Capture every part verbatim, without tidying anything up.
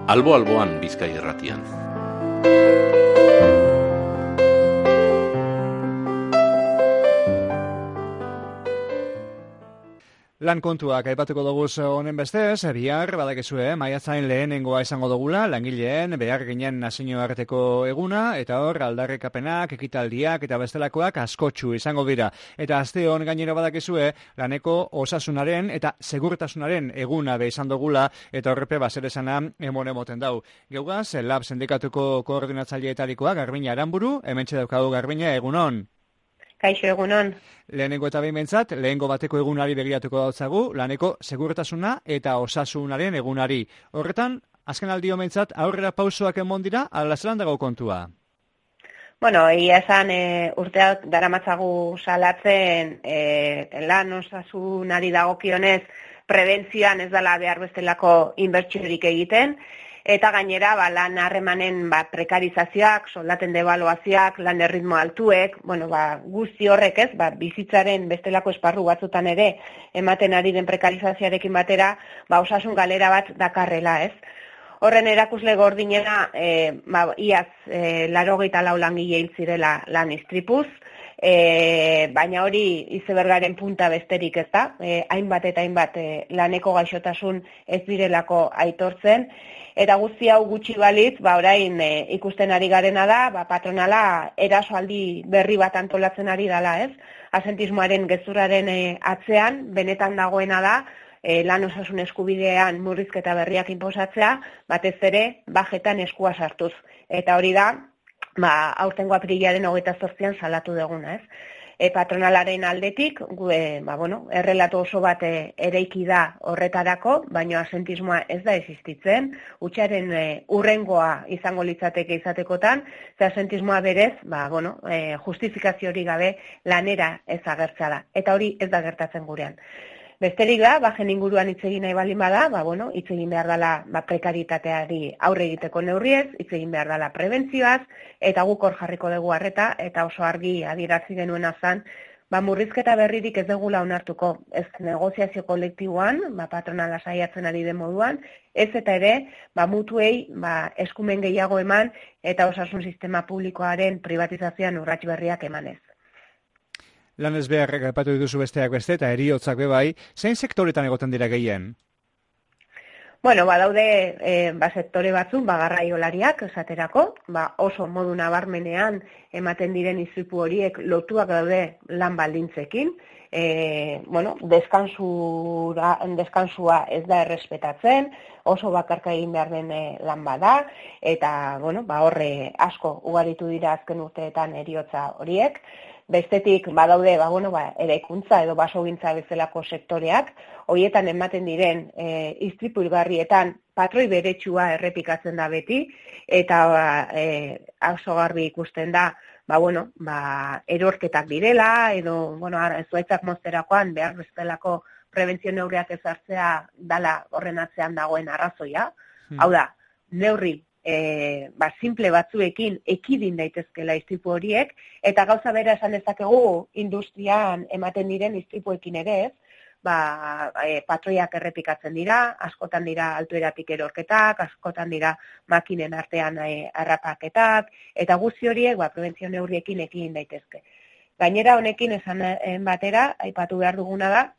Albo-alboan Bizkai Irratian. Lan kontuak aipatuko dugu honen bestez, bihar badakizue, maiatzain lehenengoa izango dugula, langileen behar ginen nazioarteko eguna, eta hor aldarrikapenak, ekitaldiak eta bestelakoak askotxu izango dira. Eta aste hon gainera badakizue, laneko osasunaren eta segurtasunaren eguna be izan dugula, eta horrepe baser esana emon emoten dau. Geugaz, Lab sindikatuko koordinatzaileetarikoa Garbina Aranburu, hementxe daukagu Garbina, egunon. Kaixo egunon. Lehenengo eta behin bentzat, lehengo bateko egunari begiratuko dautzagu, laneko segurtasuna eta osasunaren egunari. Horretan, azken aldi omentzat, aurrera pausoak emon dira, alazelan dago kontua? Bueno, ia esan e, urteak daramatzagu salatzen e, lan osasunari dagokionez prebentzioan ez dela behar bestelako inbertsiorik egiten, eta gainera ba, lan harremanen ba, prekarizazioak, soldaten debaluazioak, lan erritmo altuek, bueno, ba, guzti horrek ez, ba, bizitzaren bestelako esparru batzutan ere ematen ari den prekarizazioarekin batera, ba, osasun galera bat dakarrela, ez. Horren erakusle gordinena, e, ba, iaz e, larogeita lau langile hil zirela lan istripuz, e, baina hori izebergaren punta besterik ez da, e, hainbat eta hainbat e, laneko gaixotasun ez direlako aitortzen, eta guzti hau gutxi balitz, ba, orain e, ikusten ari garena da, ba, patronala erasoaldi berri bat antolatzen ari dela, ez? Asentismoaren gezurraren e, atzean, benetan dagoena da, E, lan osasun eskubidean murrizketa berriak inposatzea, batez ere bajetan eskua sartuz. Eta hori da, ba, aurtengo aprilaren hogeita zortzian salatu duguna, ez? E, patronalaren aldetik, gu, e, ba, bueno, errelato oso bat e, ereiki da horretarako, baina asentismoa ez da existitzen, hutsaren e, urrengoa izango litzateke izatekotan, ze asentismoa berez, ba, bueno, e, justifikazio hori gabe lanera ez agertzea da. Eta hori ez da gertatzen gurean. Besterik da, bajen inguruan hitz egin nahi balin bada, ba, bueno, hitz egin behar dela ba, prekaritateari aurre egiteko neurriez, hitz egin behar dela prebentzioaz, eta guk hor jarriko dugu harreta, eta oso argi adierazi genuen azan, ba, murrizketa berririk ez dugula onartuko, ez negoziazio kolektiboan, ba, patronala saiatzen ari den moduan, ez eta ere, ba, mutuei ba, eskumen gehiago eman, eta osasun sistema publikoaren privatizazioan urrats berriak emanez. Lan ez beharrek aipatu dituzu besteak beste eta heriotzak bebai, zein sektoretan egoten dira gehien? Bueno, ba daude e, ba, sektore batzuk, ba, garraiolariak esaterako, ba, oso modu nabarmenean ematen diren istripu horiek lotuak daude lan baldintzekin, e, bueno, deskansura, deskansua ez da errespetatzen, oso bakarka egin behar den e, lan bada, eta bueno, ba, horre asko ugaritu dira azken urteetan heriotza horiek. Bestetik badaude ba, bueno, ba, eraikuntza edo basogintza bezalako sektoreak, horietan ematen diren e, istripu hilgarrietan patroi beretsua errepikatzen da beti, eta ba, e, oso garbi ikusten da, ba, bueno, ba, erorketak direla, edo bueno, zuaitzak mozterakoan behar bezalako prebentzio neurriak ezartzea dala horren atzean dagoen arrazoia. Hmm. Hau da, neurri E, ba, simple batzuekin ekidin daitezkela istripu horiek, eta gauza bera esan dezakegu industrian ematen diren istripuekin ere ez, ba, e, patroiak errepikatzen dira, askotan dira altueratik erorketak, askotan dira makinen artean e, harrapaketak, eta guzti horiek ba, prebentzio neurriekin ekidin daitezke. Gainera honekin esan batera, aipatu behar duguna da,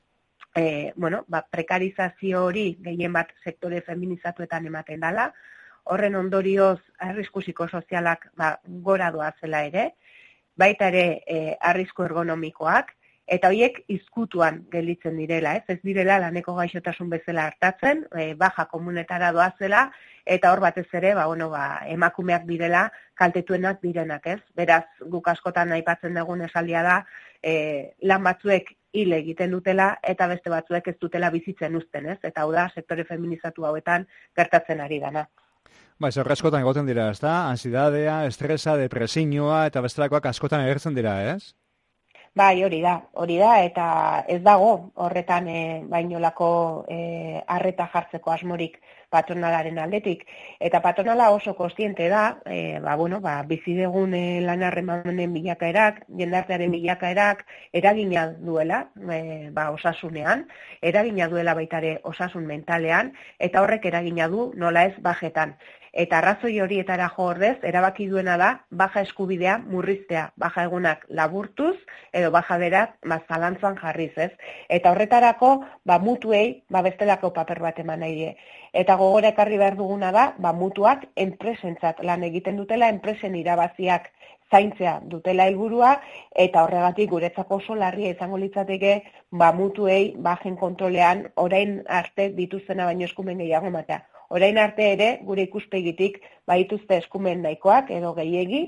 e, bueno, ba, prekarizazio hori gehien bat sektore feminizatuetan ematen dela, horren ondorioz arrisku psikosozialak ba, gora doazela ere, baita ere e, arrisku ergonomikoak, eta horiek izkutuan gelditzen direla, ez, ez direla laneko gaixotasun bezala hartatzen, e, baja komunetara doazela, eta hor batez ere, ba, bueno, ba, emakumeak direla, kaltetuenak direnak, ez. Beraz, guk askotan aipatzen dugun esaldia da, e, lan batzuek hil egiten dutela, eta beste batzuek ez dutela bizitzen uzten, ez, eta hau da, sektore feminizatu hauetan gertatzen ari dana. Ba, ez askotan egoten dira, ez da? Ansiedadea, estresa, depresioa eta bestelakoak askotan agertzen dira, ez? Bai, hori da, hori da, eta ez dago horretan e, bainolako e, arreta jartzeko asmorik patronalaren aldetik. Eta patronala oso kontziente da, e, ba, bueno, ba, bizidegun e, lan harremanen bilakaerak, jendartearen bilakaerak, eragina duela e, ba, osasunean, eragina duela baitare osasun mentalean, eta horrek eragina du nola ez bajetan. Eta arrazoi horietara jo ordez, erabaki duena da, baja eskubidea murriztea, baja egunak laburtuz, edo baja berak mazalantzan jarriz, ez? Eta horretarako, ba, mutuei, ba, bestelako paper bat eman nahi die. Eta gogora ekarri behar duguna da, ba, mutuak enpresentzat lan egiten dutela, enpresen irabaziak zaintzea dutela helburua, eta horregatik guretzako oso larria izango litzateke, ba, mutuei, bajen kontrolean, orain arte dituztena baino eskumen gehiago ematea. Orain arte ere, gure ikuspegitik, baituzte eskumen nahikoak edo gehiegi,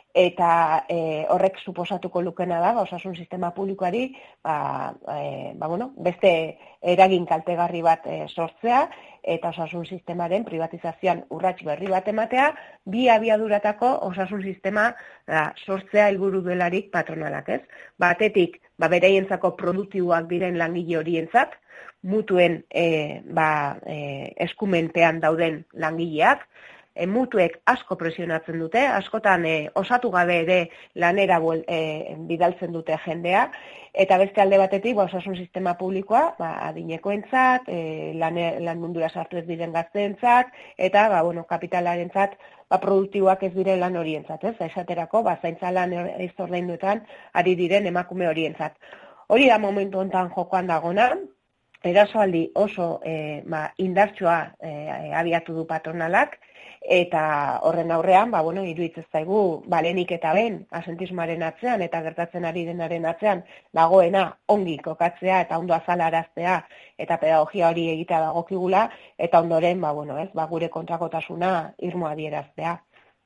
eta e, horrek suposatuko lukena da, ba, osasun sistema publikoari, ba, e, ba, bueno, beste eragin kaltegarri bat e, sortzea, eta osasun sistemaren privatizazioan urrats berri bat ematea, bi abiaduratako osasun sistema da, sortzea helburu delarik patronalak, ez? Batetik, ba, bereientzako produktiboak diren langile horientzat, mutuen e, ba, e, eskumenpean dauden langileak, e, mutuek asko presionatzen dute, askotan e, osatu gabe ere lanera e, bidaltzen dute jendea, eta beste alde batetik ba, osasun sistema publikoa ba, adinekoentzat, e, lan, lan mundura sartu ez diren gazteentzat, eta ba, bueno, kapitalarentzat ba, produktiboak ez diren lan horientzat, ez? Esaterako, ba, zaintza lan ez ordainduetan ari diren emakume horientzat. Hori da momentu honetan jokoan dagona, erasoaldi oso e, ba, indartsua e, abiatu du patronalak, eta horren aurrean, ba, bueno, iruditzen zaigu, balenik eta ben, asentismoaren atzean, eta gertatzen ari denaren atzean, dagoena ongi kokatzea, eta ondo azalaraztea, eta pedagogia hori egitea dagokigula, eta ondoren, ba, bueno, ez, ba, gure kontrakotasuna irmoa adieraztea.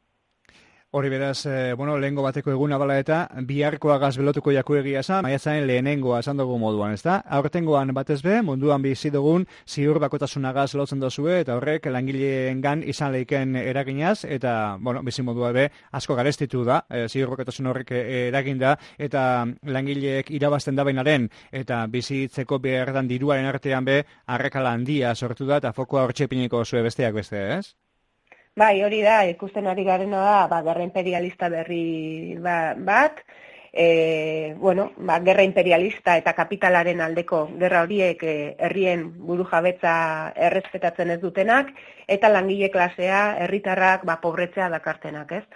Hori beraz, eh, bueno, lehengo bateko eguna bala eta biharkoa gazbelotuko jaku egia esan, maiatzaren lehenengoa esan dugu moduan, ezta? Aurtengoan batez be, munduan bizi dugun ziur bakotasunagaz lotzen dozue, eta horrek langileengan izan leiken eraginaz, eta, bueno, bizi modua be, asko garestitu da, e, ziur bakotasun horrek eragin da, eta langileek irabazten da bainaren, eta bizitzeko behardan diruaren artean be, arrakala handia sortu da, eta fokoa hortxepineko zue besteak beste, ez? Bai, hori da, ikusten ari garena da, ba, gerra imperialista berri ba, bat, e, bueno, ba, gerra imperialista eta kapitalaren aldeko gerra horiek e, herrien burujabetza errespetatzen ez dutenak, eta langile klasea, herritarrak, ba, pobretzea dakartenak, ez?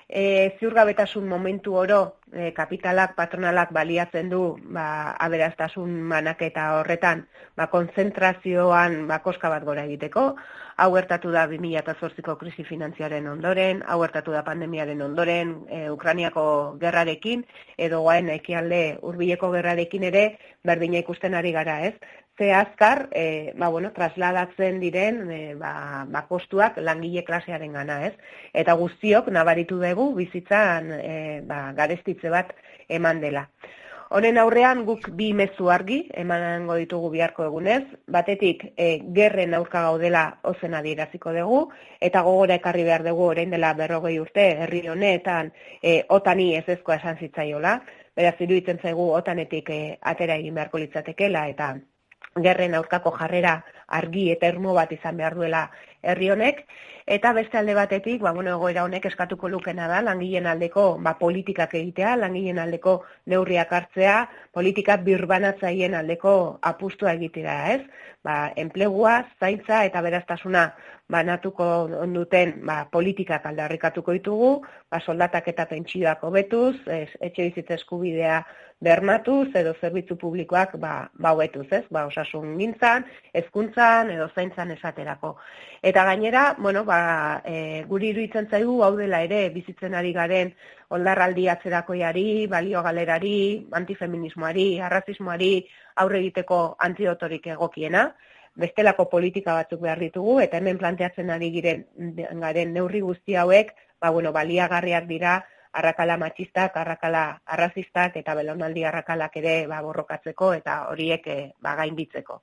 E, ziurgabetasun momentu oro e, kapitalak, patronalak baliatzen du ba, aberaztasun manaketa horretan, ba, konzentrazioan ba, koska bat gora egiteko. Hau gertatu da bi mila zortziko krisi finanziaren ondoren, hau gertatu da pandemiaren ondoren, e, Ukrainiako gerrarekin, edo guain ekialde hurbileko gerrarekin ere berdina ikusten ari gara, ez? Ze azkar, e, ba, bueno, trasladatzen diren e, ba, ba, kostuak langile klasearen gana, ez? Eta guztiok nabaritu dugu bizitzan e, ba, garestitze bat eman dela. Honen aurrean guk bi mezu argi emango ditugu biharko egunez, batetik e, gerren aurka gaudela ozen adieraziko dugu, eta gogora ekarri behar dugu orain dela berrogei urte herri honetan e, otani ezezkoa esan zitzaiola, beraz iruditzen zaigu otanetik e, atera egin beharko litzatekeela, eta gerren aurkako jarrera argi eta irmo bat izan behar duela herri honek, eta beste alde batetik, ba, bueno, egoera honek eskatuko lukena da, langileen aldeko ba, politikak egitea, langileen aldeko neurriak hartzea, politika birbanatzaien aldeko apustua egitea, ez? Ba, enplegua, zaintza eta beraztasuna banatuko duten ba, politikak aldarrikatuko ditugu, ba, soldatak eta pentsioak hobetuz, etxe bizitza eskubidea bermatuz edo zerbitzu publikoak ba, ba hobetuz, ez? Ba, osasun gintzan, hezkuntzan edo zaintzan esaterako. Eta gainera, bueno, ba, e, guri iruditzen zaigu hau dela ere bizitzen ari garen oldarraldi atzerakoiari, balio galerari, antifeminismoari, arrazismoari aurre egiteko antidotorik egokiena, bestelako politika batzuk behar ditugu, eta hemen planteatzen ari giren garen neurri guzti hauek, ba, bueno, baliagarriak dira, arrakala matxistak, arrakala arrazistak eta belaunaldi arrakalak ere ba, borrokatzeko eta horiek e, ba, gainditzeko.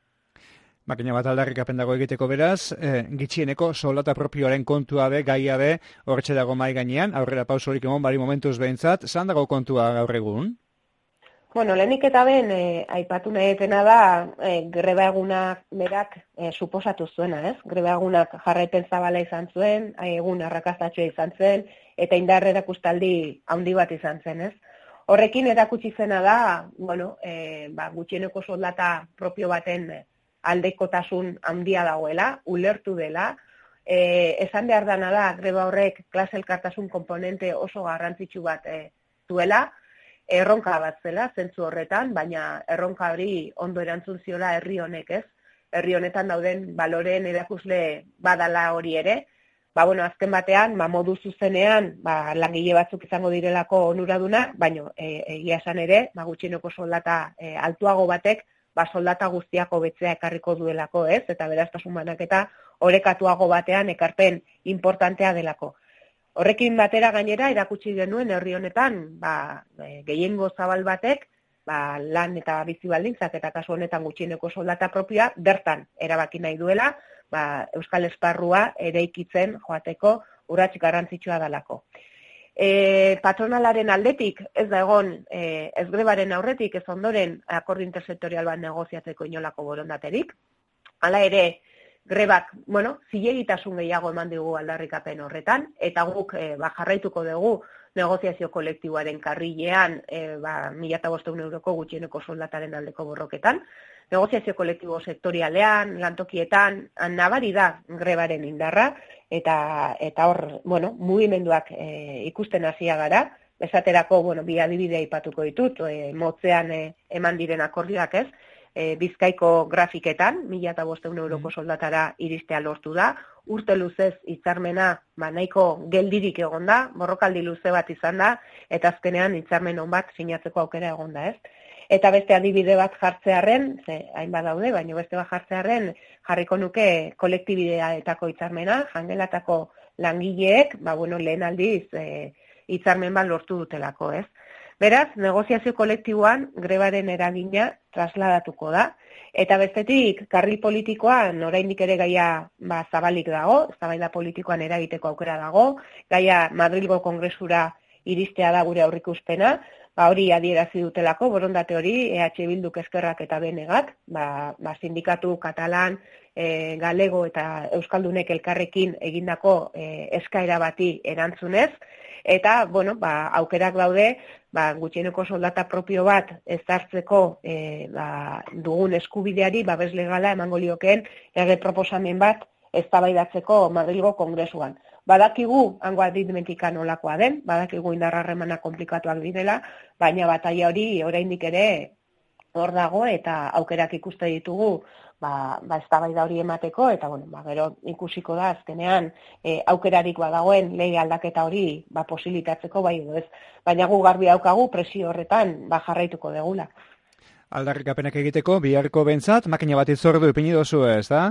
Makina bat aldarrikapen dago egiteko beraz, e, gitxieneko soldata propioaren kontua be, gaia be, hortxe dago mai gainean, aurrera pausorik emon bari momentuz behintzat, zan dago kontua gaur egun? Bueno, lehenik eta ben, e, aipatu nahi etena da, e, greba egunak berak e, suposatu zuena, ez? Greba egunak jarraipen zabala izan zuen, egun arrakastatxoa izan zen, eta indar erakustaldi handi bat izan zen, ez? Horrekin erakutsi zena da, bueno, e, ba, gutxieneko soldata propio baten aldekotasun handia dagoela, ulertu dela, e, esan behar dana da, greba horrek klase elkartasun komponente oso garrantzitsu bat e, duela, erronka bat zela, zentzu horretan, baina erronka hori ondo erantzun ziola herri honek, ez? Herri honetan dauden baloreen erakusle badala hori ere, ba, bueno, azken batean, ba, modu zuzenean, ba, langile batzuk izango direlako onuraduna, baina egia esan ere, ba, gutxieneko soldata e, altuago batek, ba, soldata guztiako betzea ekarriko duelako, ez? Eta beraztasun banaketa orekatuago batean ekarpen importantea delako. Horrekin batera gainera erakutsi genuen herri honetan, ba, gehiengo zabal batek, ba, lan eta bizi baldintzak eta kasu honetan gutxieneko soldata propioa bertan erabaki nahi duela, ba, Euskal Esparrua eraikitzen joateko urrats garrantzitsua dalako. E, patronalaren aldetik ez da egon, e, ez grebaren aurretik ez ondoren akordio intersektorial bat negoziatzeko inolako borondaterik. Hala ere, grebak, bueno, zilegitasun gehiago eman digu aldarrikapen horretan, eta guk e, ba, jarraituko dugu negoziazio kolektiboaren karrilean e, ba, mila bostehun euroko gutxieneko soldataren aldeko borroketan. Negoziazio kolektibo sektorialean, lantokietan, nabari da grebaren indarra, eta eta hor, bueno, mugimenduak e, ikusten hasia gara, esaterako, bueno, bi adibide aipatuko ditut, e, motzean e, eman diren akordioak, ez? E, Bizkaiko grafiketan, mila bostehun euroko soldatara iristea lortu da, urte luzez hitzarmena ba, nahiko geldirik egon da, borrokaldi luze bat izan da, eta azkenean hitzarmen on bat sinatzeko aukera egon da, ez? Eta beste adibide bat jartzearren, ze hainbat daude, baina beste bat jartzearren jarriko nuke kolektibideetako hitzarmena, jangelatako langileek, ba, bueno, lehen aldiz e, hitzarmen bat lortu dutelako, ez? Beraz, negoziazio kolektiboan grebaren eragina trasladatuko da. Eta bestetik, karril politikoan oraindik ere gaia ba, zabalik dago, eztabaida politikoan eragiteko aukera dago, gaia Madrilgo Kongresura iristea da gure aurrikuspena, ba, hori adierazi dutelako, borondate hori, E H Bilduk, Eskerrak eta B N Gak, ba, ba, sindikatu katalan, e, galego eta euskaldunek elkarrekin egindako e, eskaera bati erantzunez, eta, bueno, ba, aukerak daude, ba, gutxieneko soldata propio bat ezartzeko e, ba, dugun eskubideari babes legala emango liokeen lege proposamen bat eztabaidatzeko Madrilgo Kongresuan. Badakigu hango aditmentika nolakoa den, badakigu indar harremanak konplikatuak direla, baina bataila hori oraindik ere hor dago eta aukerak ikuste ditugu ba, ba eztabaida hori emateko, eta bueno, ba, gero ikusiko da azkenean e, aukerarik badagoen lege aldaketa hori ba, posibilitatzeko bai edo ez. Baina gu garbi daukagu presio horretan ba, jarraituko degula. Aldarrikapenak egiteko, biharko bentsat, makina bat itzordu ipini dozu ez, da?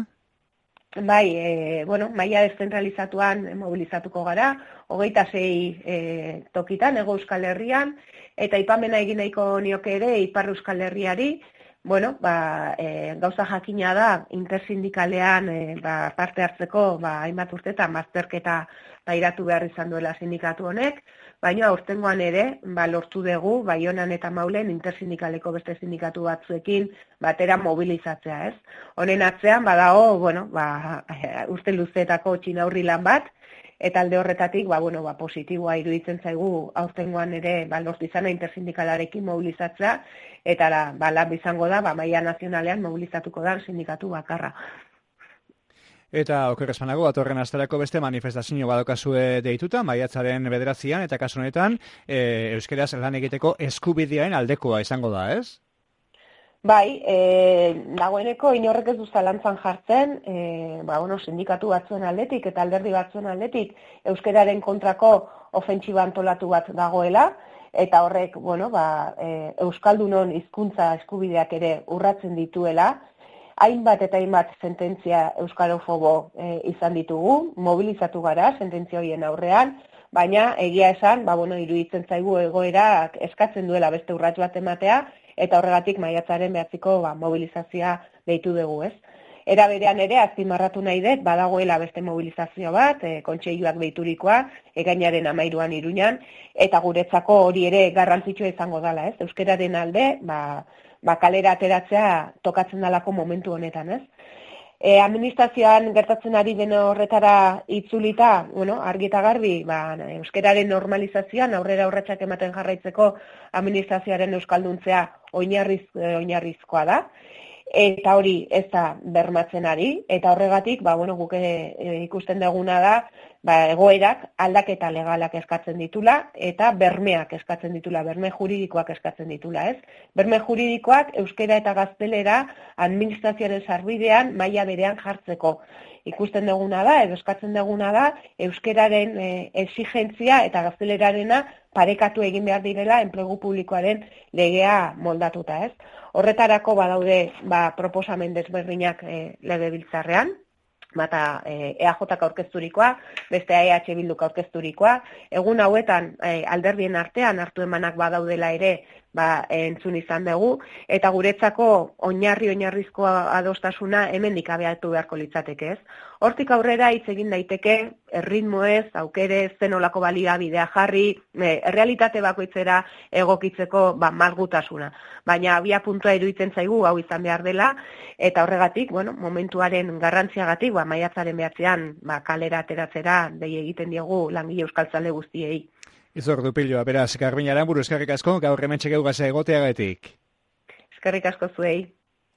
Bai, e, bueno, maila deszentralizatuan mobilizatuko gara, hogeita sei e, tokitan, Hego Euskal Herrian, eta aipamena egin nahiko nioke ere Ipar Euskal Herriari, bueno, ba, e, gauza jakina da, intersindikalean e, ba, parte hartzeko ba, hainbat urtetan bazterketa pairatu behar izan duela sindikatu honek, baina aurtengoan ere ba, lortu dugu Baionan eta Maulen intersindikaleko beste sindikatu batzuekin batera mobilizatzea, ez? Honen atzean badago, bueno, ba, urte luzeetako txinaurri lan bat, eta alde horretatik, ba, bueno, ba, positiboa iruditzen zaigu aurtengoan ere ba, lortu izana intersindikalarekin mobilizatzea, eta la, ba, lan izango da, ba, maila nazionalean mobilizatuko da sindikatu bakarra. Eta oker espanago, atorren astarako beste manifestazio badokazue deituta, maiatzaren bederatzian, eta kasu honetan, e, euskeraz lan egiteko eskubidearen aldekoa izango da, ez? Bai, e, dagoeneko inorrek ez du zalantzan jartzen, e, ba, bueno, sindikatu batzuen aldetik eta alderdi batzuen aldetik euskeraren kontrako ofentsiba antolatu bat dagoela, eta horrek, bueno, ba, e, euskaldunon hizkuntza eskubideak ere urratzen dituela, hainbat eta hainbat sententzia euskarofobo e, izan ditugu, mobilizatu gara sententzia horien aurrean, baina egia esan, ba, bueno, iruditzen zaigu egoerak eskatzen duela beste urrats bat ematea, eta horregatik maiatzaren behatziko ba, mobilizazioa deitu dugu, ez? Era berean ere, azpimarratu nahi dut, badagoela beste mobilizazio bat, e, kontseiluak deiturikoa, ekainaren hamairuan Iruñan, eta guretzako hori ere garrantzitsua izango dela, ez? Euskararen alde, ba, ba kalera ateratzea tokatzen dalako momentu honetan, ez? E, administrazioan gertatzen ari den horretara itzulita, bueno, argi eta garbi, ba, euskararen normalizazioan aurrera urratsak ematen jarraitzeko administrazioaren euskalduntzea oinarriz, oinarrizkoa da. Eta hori ez da bermatzen ari, eta horregatik, ba, bueno, guk e, ikusten duguna da, ba, egoerak aldaketa legalak eskatzen ditula, eta bermeak eskatzen ditula, berme juridikoak eskatzen ditula, ez? Berme juridikoak euskera eta gaztelera administrazioaren sarbidean maila berean jartzeko. Ikusten duguna da, edo eskatzen duguna da, euskeraren e, exigentzia eta gaztelerarena parekatu egin behar direla enplegu publikoaren legea moldatuta, ez? Horretarako badaude ba, proposamen desberdinak e, legebiltzarrean, bata e, E A Jk aurkezturikoa, beste E H Bilduk aurkezturikoa. Egun hauetan e, alderdien artean hartu emanak badaudela ere ba, entzun izan dugu, eta guretzako oinarri oinarrizko adostasuna hemendik abiatu beharko litzateke, ez? Hortik aurrera hitz egin daiteke erritmoez, aukerez, zenolako baliabidea jarri, e, errealitate bakoitzera egokitzeko ba, malgutasuna. Baina abia puntua iruditzen zaigu hau izan behar dela, eta horregatik, bueno, momentuaren garrantziagatik, ba, maiatzaren behatzean ba, kalera ateratzera dei egiten diegu langile euskaltzale guztiei. Izordu piloa, beraz, Garbina Aranburu, eskerrik asko, gaur hemen txekeu gaza egoteagatik. Eskerrik asko zuei.